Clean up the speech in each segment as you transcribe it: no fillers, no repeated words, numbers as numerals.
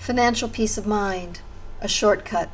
Financial peace of mind, a shortcut.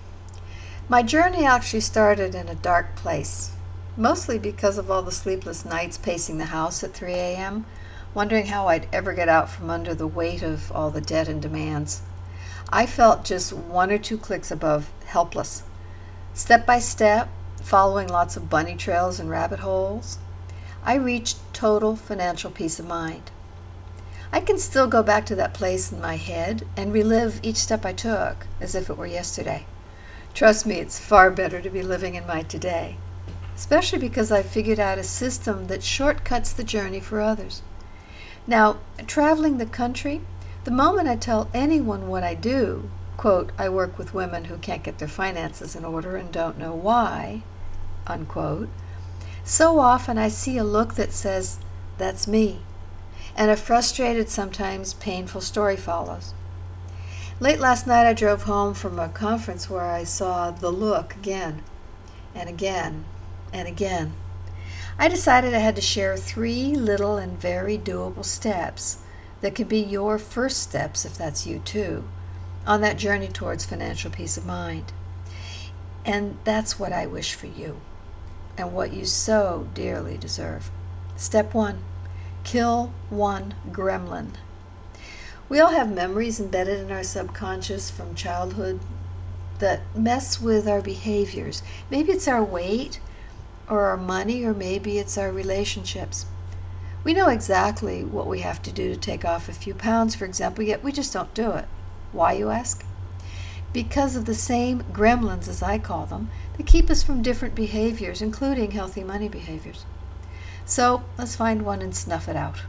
My journey actually started in a dark place, mostly because of all the sleepless nights pacing the house at 3 a.m., wondering how I'd ever get out from under the weight of all the debt and demands. I felt just one or two clicks above helpless. Step by step, following lots of bunny trails and rabbit holes, I reached total financial peace of mind. I can still go back to that place in my head and relive each step I took as if it were yesterday. Trust me, it's far better to be living in my today, especially because I've figured out a system that shortcuts the journey for others. Now, traveling the country, the moment I tell anyone what I do, quote, I work with women who can't get their finances in order and don't know why, unquote, so often I see a look that says, that's me. And a frustrated, sometimes painful story follows. Late last night I drove home from a conference where I saw the look again and again and again. I decided I had to share 3 little and very doable steps that can be your first steps, if that's you too, on that journey towards financial peace of mind. And that's what I wish for you and what you so dearly deserve. Step 1. Kill one gremlin. We all have memories embedded in our subconscious from childhood that mess with our behaviors. Maybe it's our weight or our money, or maybe it's our relationships. We know exactly what we have to do to take off a few pounds, for example, yet we just don't do it. Why, you ask? Because of the same gremlins, as I call them, that keep us from different behaviors, including healthy money behaviors. So let's find one and snuff it out.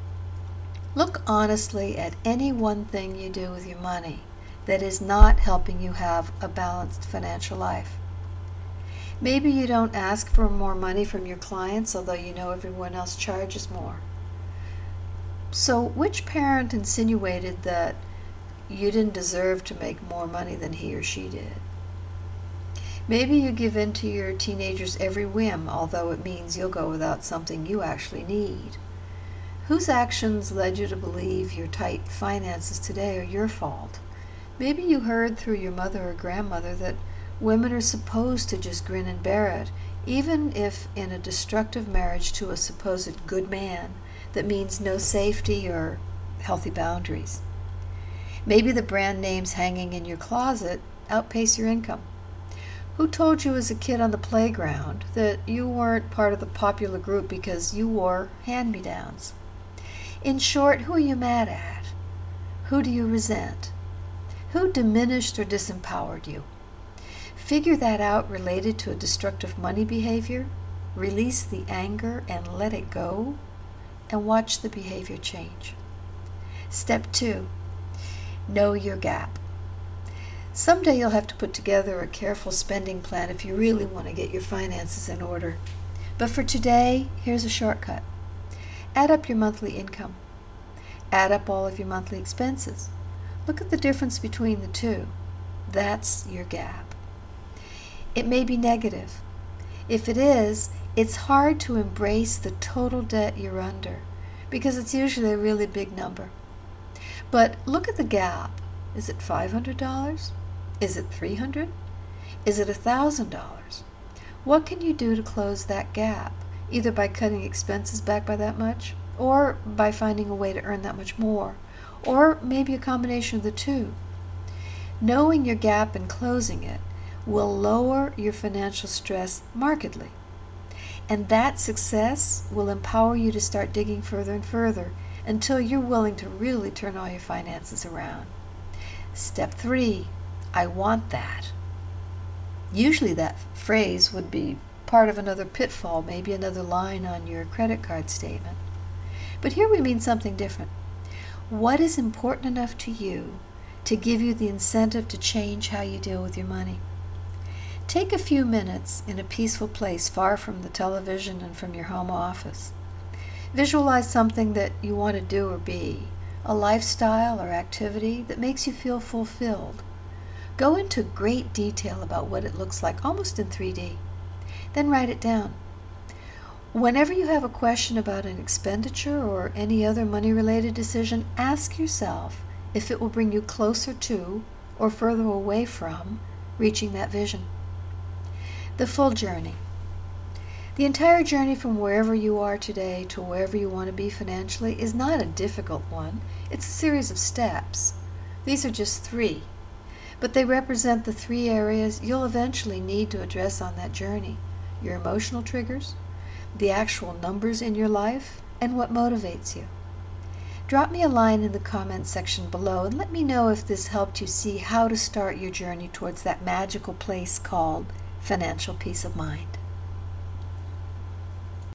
Look honestly at any one thing you do with your money that is not helping you have a balanced financial life. Maybe you don't ask for more money from your clients, although you know everyone else charges more. So which parent insinuated that you didn't deserve to make more money than he or she did? Maybe you give in to your teenager's every whim, although it means you'll go without something you actually need. Whose actions led you to believe your tight finances today are your fault? Maybe you heard through your mother or grandmother that women are supposed to just grin and bear it, even if in a destructive marriage to a supposed good man that means no safety or healthy boundaries. Maybe the brand names hanging in your closet outpace your income. Who told you as a kid on the playground that you weren't part of the popular group because you wore hand-me-downs? In short, who are you mad at? Who do you resent? Who diminished or disempowered you? Figure that out related to a destructive money behavior, release the anger and let it go, and watch the behavior change. Step 2. Know your gap. Someday you'll have to put together a careful spending plan if you really want to get your finances in order. But for today, here's a shortcut. Add up your monthly income. Add up all of your monthly expenses. Look at the difference between the two. That's your gap. It may be negative. If it is, it's hard to embrace the total debt you're under because it's usually a really big number. But look at the gap. Is it $500? Is it $300? Is it $1,000? What can you do to close that gap, either by cutting expenses back by that much, or by finding a way to earn that much more, or maybe a combination of the two? Knowing your gap and closing it will lower your financial stress markedly. And that success will empower you to start digging further and further until you're willing to really turn all your finances around. Step 3, I want that. Usually that phrase would be part of another pitfall, maybe another line on your credit card statement. But here we mean something different. What is important enough to you to give you the incentive to change how you deal with your money? Take a few minutes in a peaceful place far from the television and from your home office. Visualize something that you want to do or be, a lifestyle or activity that makes you feel fulfilled. Go into great detail about what it looks like, almost in 3D. Then write it down. Whenever you have a question about an expenditure or any other money-related decision, ask yourself if it will bring you closer to or further away from reaching that vision. The full journey. The entire journey from wherever you are today to wherever you want to be financially is not a difficult one. It's a series of steps. These are just 3, but they represent the 3 areas you'll eventually need to address on that journey: your emotional triggers, the actual numbers in your life, and what motivates you. Drop me a line in the comments section below and let me know if this helped you see how to start your journey towards that magical place called financial peace of mind.